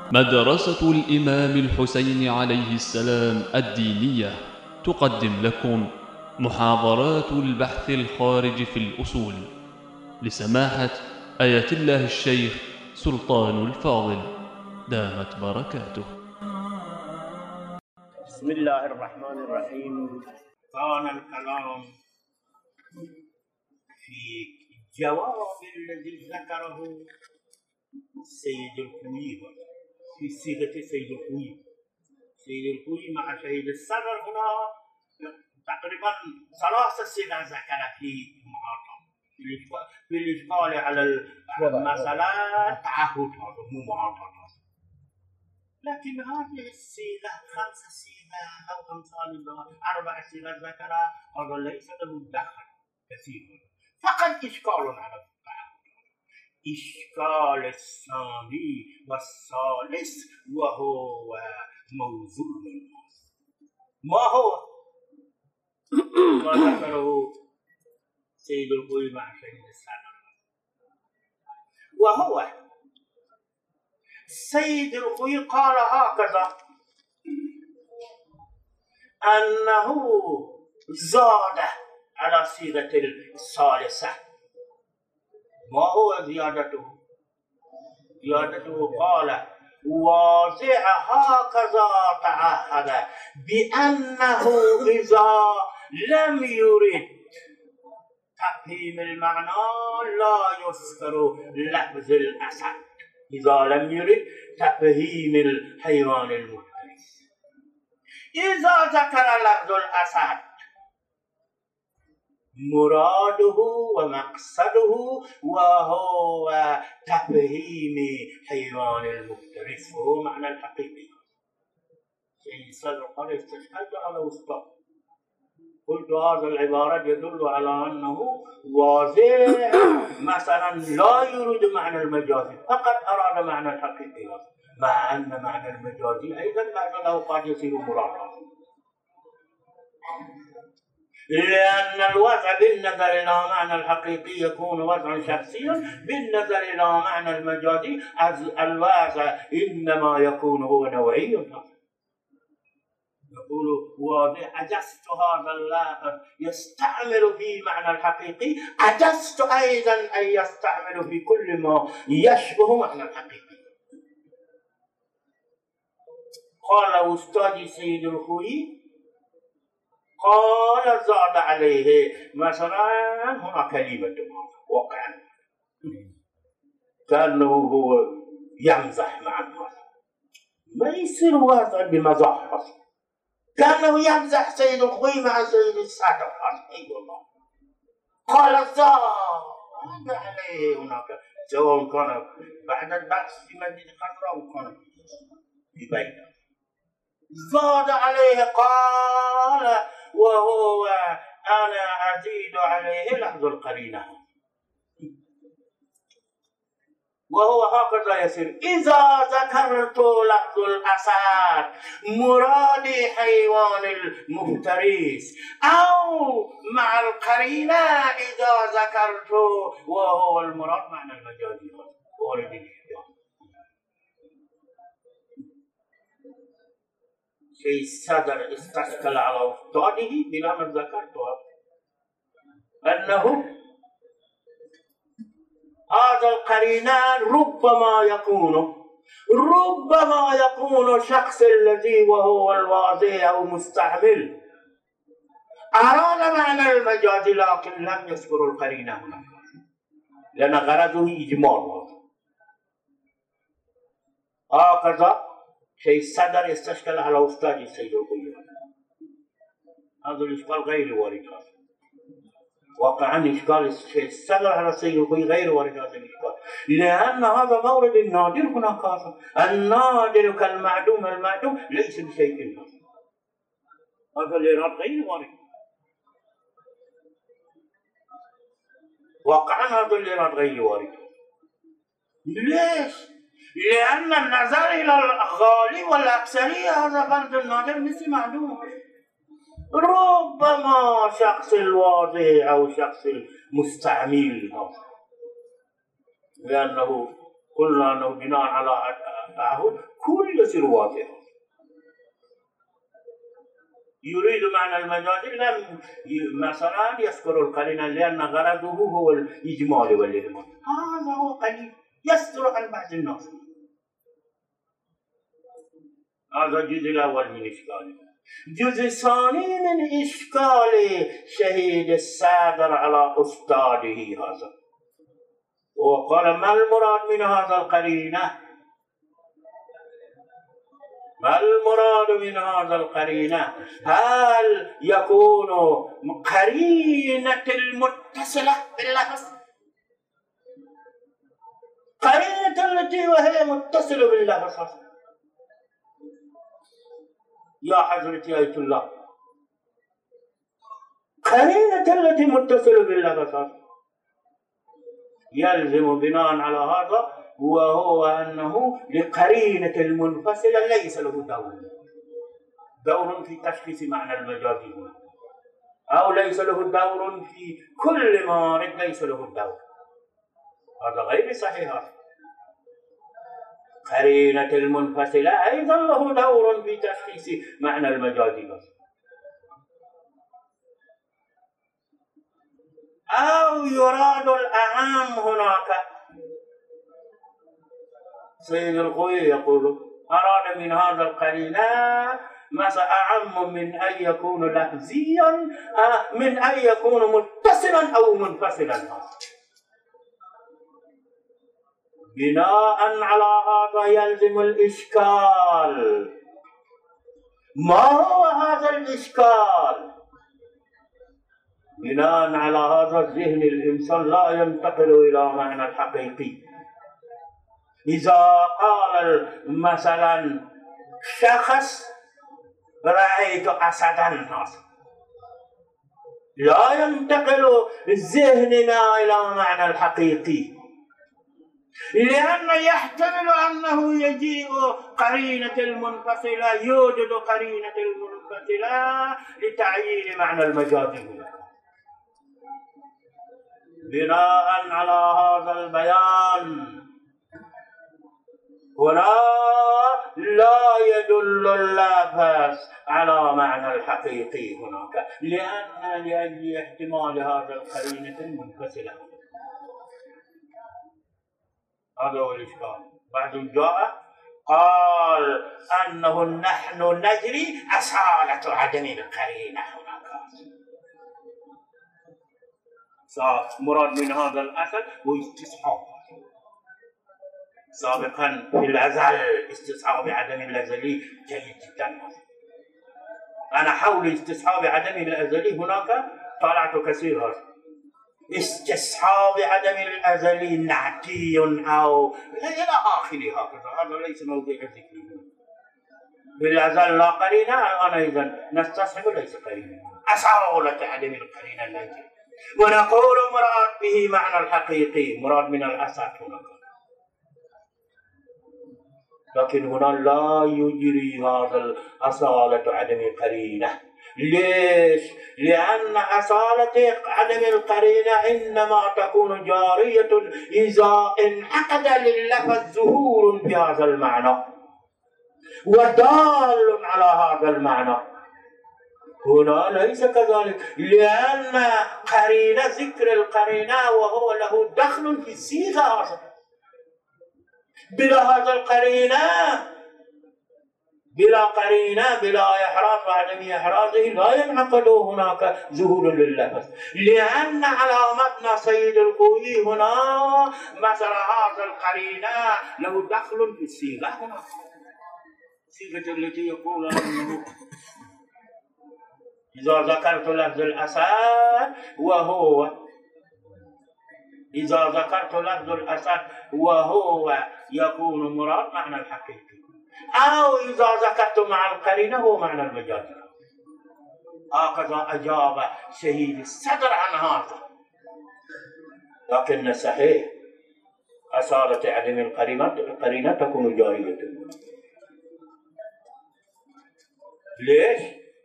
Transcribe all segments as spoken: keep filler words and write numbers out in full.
مدرسة الإمام الحسين عليه السلام الدينية تقدم لكم محاضرات البحث الخارج في الأصول لسماحة آية الله الشيخ سلطان الفاضل دامت بركاته. بسم الله الرحمن الرحيم. كان الكلام في جواب الذي ذكره سيد الخوي في صيغة سيد الخوي. سيد الخوي مع شهيد السرر هنا تقريبا ثلاث صيغ ذكر في المعاطفة في الإشكال على المسألة تعهد هذا مو معاطفة، لكن هذه الصيغة خمس صيغ أو أمثال أربع صيغ ذكرها هذا ليس له دخل كثير، فقط إشكال على التعهد. إشكال الثاني والثالث وهو موضوع الناس. ما هو؟ ما ذكره سيد الخوي مع شهيد السرر، وهو سيد الخوي قال هكذا أنه زاد على صيغة الثالثة. ما هو زيادته؟ زيادته قال واضع هكذا تعهد بأنه إذا لم يرد تفهيم المعنى لا يذكر لفظ الأسد، إذا لم يرد تفهيم الحيوان المفترس. إذا ذكر لفظ الأسد مراده ومقصده وهو تفهيم حيوان المفترس، وهو معنى الحقيقي. سيد السرر قال استشهدت على أستاذ، قلت هذا العبارة يدل على أنه واضح مثلا لا يريد معنى المجازي، فقط أراد معنى الحقيقي، مع أن معنى المجازي أيضا بعد الأوقات يصير مرادا، لأن الوضع بالنظر إلى معنى الحقيقي يكون وضعا شخصيا، بالنظر إلى معنى المجازي الوضع إنما يكون هو نوعي. يقول واضح أجزت هذا اللفظ يستعمل في معنى الحقيقي، أجزت أيضا أن يستعمل في كل ما يشبه معنى الحقيقي. قال أستاذي سيد الخوي قال زاد عليه مثلا هنا كلمة وقعا كأنه هو يمزح مع الناس، ما يصير واضح بمزاح، كأنه يمزح سيد الخوي مع سيد السرر. أي والله قال زاد عليه هناك، سواء كان بعد البحث في مدينة خضراء أو كان في بيته. زاد عليه قال وهو أنا أزيد عليه لفظ القرينة، وهو هكذا يصير. إذا ذكرت لفظ الأسد مرادي حيوان المفترس، أو مع القرينة إذا ذكرت وهو المراد معنى المجازي ورد الإحيان. شيء صدر استشكل على أستاذه بلا ما ذكرته أنه هذا القرينان ربما يكون ربما يكون شخص الذي وهو الواضع أو مستعمل أراد معنى المجاز لكن لم يذكر القرينة هنا، لأن غرضه إجمال. هكذا شيء صدر يستشكل على أستاذ السيد الخوي، هذا الإشكال غير وارد، واقعا إشكال الشيء صدر على السيد الخوي غير وارد هذا الإشكال، لأن هذا مورد النادر هناك، النادر كالمعدوم، المعدوم ليس بشيء، هذا الإيراد غير وارد، واقعا هذا الإيراد غير وارد. ليش؟ لأن النظر إلى الغالي والأكثرية هذا فرد النادر مثل معدوم. ربما شخص الواضع أو شخص المستعمل، لأنه قلنا أنه بناء على تعهد كل يصير واضح. يريد معنى المجاز لم مثلا يذكر القرينة لأن غرضه هو الإجمال والإهمال. هذا هو قليل يستر عن بعض الناس. هذا الجزء الأول من إشكاله. الجزء الثاني من إشكال شهيد الصادر على أستاذه هذا، وقال ما المراد من هذا القرينة؟ ما المراد من هذا القرينة؟ هل يكون قرينة المتصلة باللفظ؟ قرينة التي وهي متصلة باللفظ يا حضرتي آية الله، قرينة التي متصلة باللفظ يلزم بناء على هذا وهو أنه لقرينة المنفصلة ليس له دور دور في تشخيص معنى المجاز هنا، أو ليس له دور في كل مارد ليس له دور. هذا غير صحيح. قرينة المنفصلة أيضا له دور في تشخيص معنى المجاز. أو يراد الأعم هناك. سيد الخوي يقول أراد من هذا القرينة مثلا أعم من أن يكون لفظيا من أن يكون متصلا أو منفصلا. بناء على هذا يلزم الإشكال. ما هو هذا الإشكال؟ بناء على هذا الذهن الإنسان لا ينتقل إلى معنى الحقيقي. إذا قال مثلا شخص رأيت أسدا، لا ينتقل ذهننا إلى معنى الحقيقي، لأن يحتمل أنه يجيء قرينة المنفصلة، يوجد قرينة المنفصلة لتعيين معنى المجاز. بناء على هذا البيان هنا لا يدل اللفظ على معنى الحقيقي هناك، لأن لأجل احتمال هذا القرينة المنفصلة. هذا هو الإشكال. بعد جاء قال أنه نحن نجري أصالة عدم القرينة هناك. مراد من هذا الأصل هو استصحاب. سابقا في الأزل استصحاب عدم الأزلي جيد جدا. أنا حول استصحاب عدم الأزلي هناك طلعت كثيرا. استصحاب عدم الأزلي نعتي أو إلى آخره هكذا، هذا ليس موضوع ذكره. بالأزل لا قرينة، أنا إذا نستصحب ليس قرينة. أصالة عدم القرينة التي ونقول مراد به معنى الحقيقي، مراد من الأصل هناك. لكن هنا لا يجري هذا الأصالة عدم القرينة. ليش؟ لأن أصالة عدم القرينة إنما تكون جارية إذا انعقد لللفظ ظهور بهذا المعنى ودال على هذا المعنى. هنا ليس كذلك، لأن قرينة ذكر القرينة وهو له دخل في الصيغة. بلا هذا القرينة بلا قرينة بلا إحراز وعدم إحرازه لا ينعقد هناك ظهور لللفظ، لأن علامتنا سيد الخوي هنا مثل هذا القرينة له دخل في الصيغة هنا، الصيغة التي يقول أنه إذا ذكرت لفظ الأسد وهو إذا ذكرت لفظ الأسد وهو يكون مراد معنى الحقيقي، أو إذا ذكرت مع القرينة هو معنى المجاز. هكذا أجاب شهيد الصدر عن هذا. لكن صحيح أصالة عدم القرينة تكون جارية. ليش؟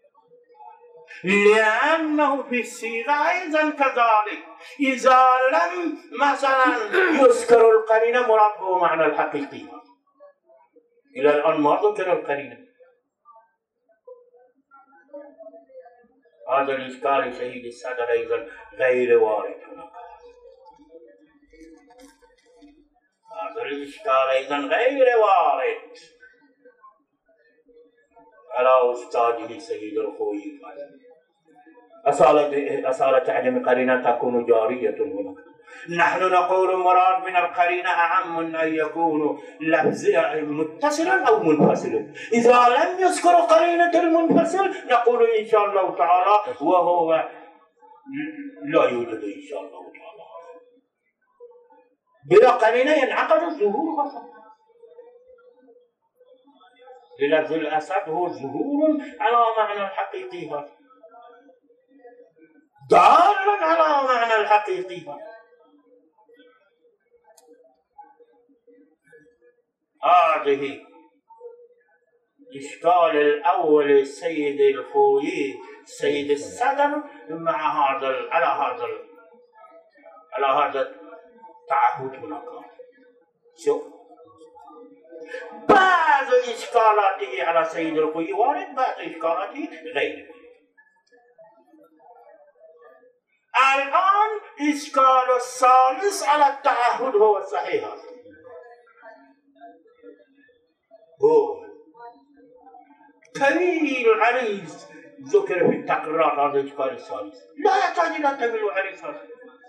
لأنه في الصيغة أيضا كذلك، إذا لم مثلا يذكر القرينة مراد به معنى الحقيقي، إلى الآن ما ذكر القرينة. هذا الإشكال سيد السادة أيضا غير وارد هناك. هذا الإشكال أيضا غير وارد على أستاذه سيد الخوي. أصالة أصالة عدم قرينة تكون جارية هناك. نحن نقول مراد من القرينة أعم من أن يكون لفظ متصلا أو منفصلا. إذا لم يذكر قرينة المنفصل نقول إن شاء الله تعالى وهو لا يوجد إن شاء الله تعالى. بلا قرينة ينعقد الظهور فقط. للفظ الأسد هو ظهور على معنى الحقيقي، دال على معنى الحقيقي. هذه إشكال الأول السيد الخوي سيد الصدر مع هذا على هذا على هذا التعهد هناك. شوف بعض إشكالاته على سيد الخوي وارد، بعض إشكالاته غير. الآن إشكال الثالث على التعهد هو الصحيح. هو طويل عريض ذكر في التقريرات هذا الإشكال الثالث، لا يحتاج إلى طويل عريض هذا.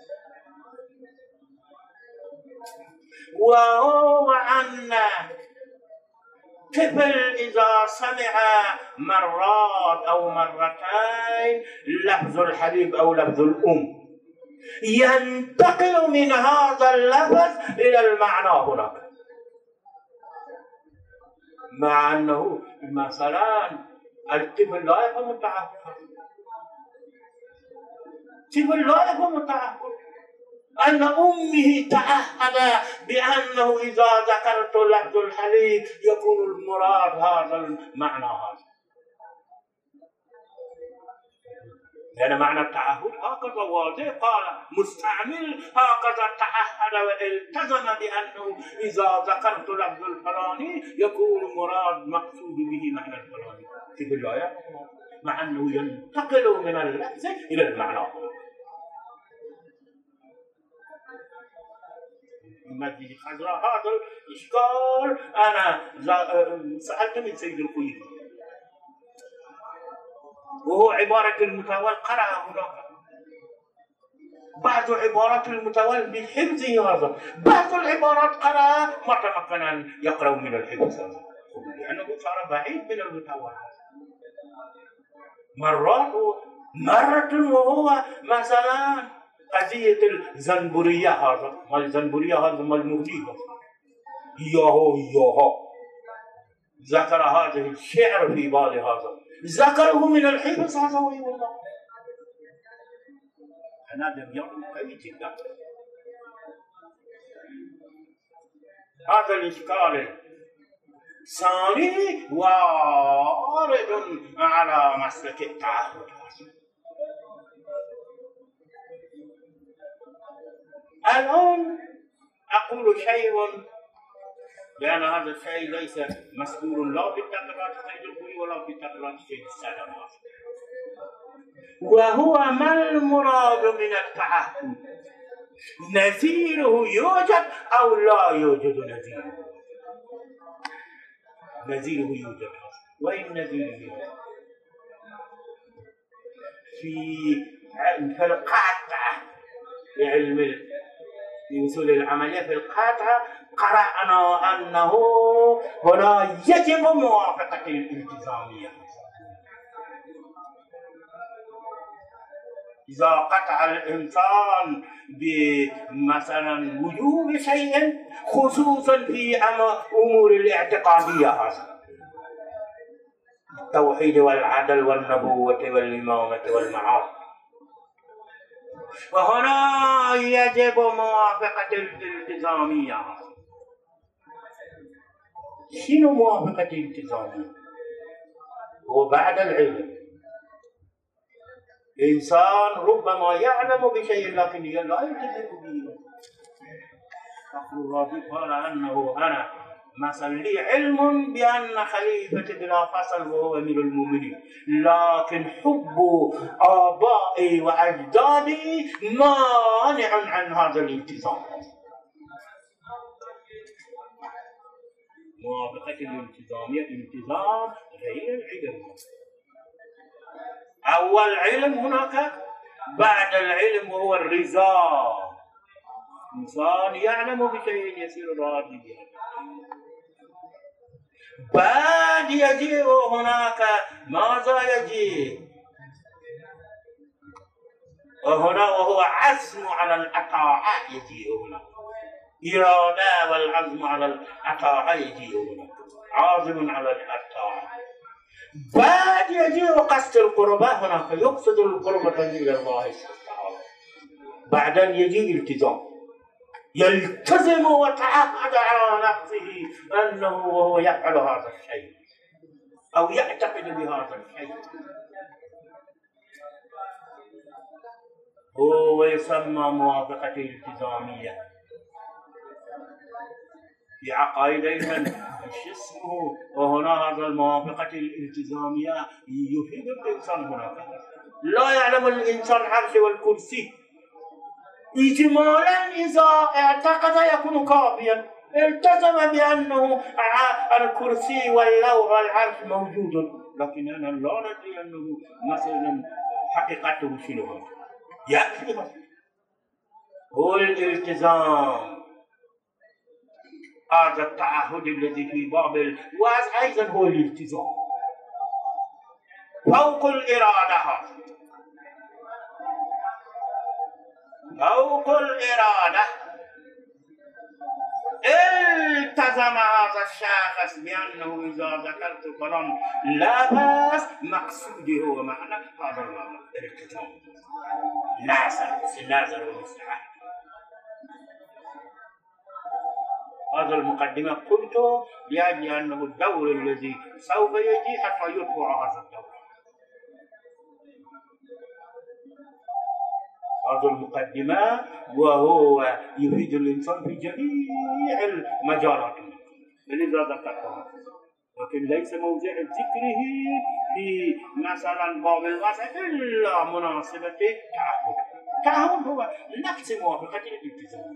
وهو أن طفل إذا سمع مرات أو مرتين لفظ الحبيب أو لفظ الأم ينتقل من هذا اللفظ إلى المعنى هناك، مع أنه مثلا الطفل لا يفهم التعهد. الطفل لا يفهم التعهد أن أمه تعهد بأنه إذا ذكرت لفظ الحليب يكون المراد هذا المعنى هذا. لأن معنى التعهد هكذا واضح، قال مستعمل هكذا تعهد والتزم بأنه إذا ذكرت لفظ الفلاني يكون مراد مقصود به معنى الفلاني في الآية، مع أنه ينتقل من اللفظ إلى المعنى. مجد خزرة هذا الإشكال أنا سألت من سيد الخوي، وهو عبارة المتول قرأ هناك بعض عبارات المتول بحفظه هذا، بعض العبارات قرأ ما تمكن أن يقرأ من الحفظ هذا لأنه صار بعيد من المتول. مرات مرة وهو مثلا قضية الزنبورية هذا، ما الزنبورية هذا ما المغني إياه إياه ذكر هذه الشعر في بعض هذا، ذكره من الحفظ هذا والله أنا لم يكن قوي جدا. هذا الإشكال ثاني وارد على مسلك التعهد. الآن أقول شيء لأن هذا الشيء ليس مذكور لا في التقريرات سيد الخوي ولا في التقريرات سيد السادة، وهو ما المراد من التعهد؟ نذيره يوجد أو لا يوجد نذيره؟ نذيره يوجد. وين نذيره يوجد؟ في في القاطعة في علم في أصول العملية في القاطعة قرأنا أنه هنا يجب موافقة الالتزامية. إذا قطع الإنسان بمثلا وجوب شيء خصوصا في أمور الاعتقادية هذا التوحيد والعدل والنبوة والإمامة والمعاد، وهنا يجب موافقة الالتزامية. شنو موافقة الالتزامية؟ هو بعد العلم إنسان ربما يعلم بشيء لكن لا يلتزم به. فخر الرازي قال أنه أنا مثلا لي علم بأن خليفة بلا فصل وهو أمير المؤمنين، لكن حب آبائي وأجدادي مانع عن هذا الالتزام. موافقة الالتزامية التزام غير العلم. أول علم هناك، بعد العلم وهو الرضا. إنسان يعلم بشيء يصير راضيا. بعد يجيء هناك ماذا يجيء؟ وهنا وهو عزم على الطاعة يجيء هنا. إرادة والعزم على الطاعة يجيء هنا. عازم على الطاعة. بعد يجيء قصد القربة هناك، يقصد القربة إلى الله سبحانه. بعدين يجي التزام، يلتزم وتعهد على نفسه أنه وهو يفعل هذا الشيء أو يعتقد بهذا الشيء، هو يسمى موافقة التزامية. في عقائد أيضا شو اسمه، وهنا هذا الموافقة الالتزامية يفيد الإنسان هناك. لا يعلم الإنسان العرش والكرسي اجمالا، إذا اعتقد يكون كافيا، التزم بأنه الكرسي واللوح والعرش موجود، لكن أنا لا ندري أنه مثلا حقيقته شنو. يكفي هو الالتزام. هذا التعهد الذي في باب الوعظ أيضا هو الالتزام فوق الإرادة. فوق الإرادة التزم هذا الشخص بأنه إذا ذكرت فلان لا بأس، مقصودي هو معنى هذا المعنى الالتزام. نازل نازل ومستحيل. هذا المقدمة قلت لأجل أنه الدور الذي سوف يجي حتى يطبع هذا الدور. هذا المقدمة وهو يفيد الإنسان في جميع المجالات لذا ذكرتها، لكن ليس موضع ذكره في مثلا باب الواسع إلا مناسبة التعهد. التعهد هو نفس موافقة الالتزام.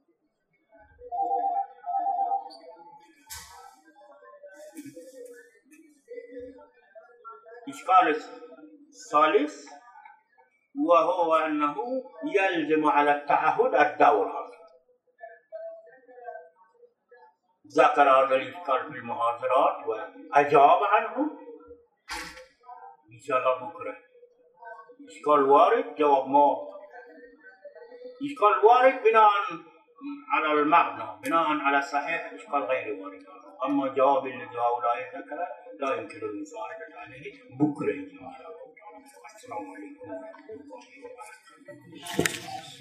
إشكال الثالث وهو أنه يلزم على التعهد الدورة. ذكر هذا الإشكال في المحاضرات وأجاب عنه إن شاء الله بكرة. إشكال وارد جواب ما. إشكال وارد بناء على المعنى، بناء على صحيح، إشكال غير وارد. أما جواب الذي هؤلاء ذكر لا يمكن المساعدة عليه بكرة إن شاء الله. السلام عليكم ورحمة الله وبركاته.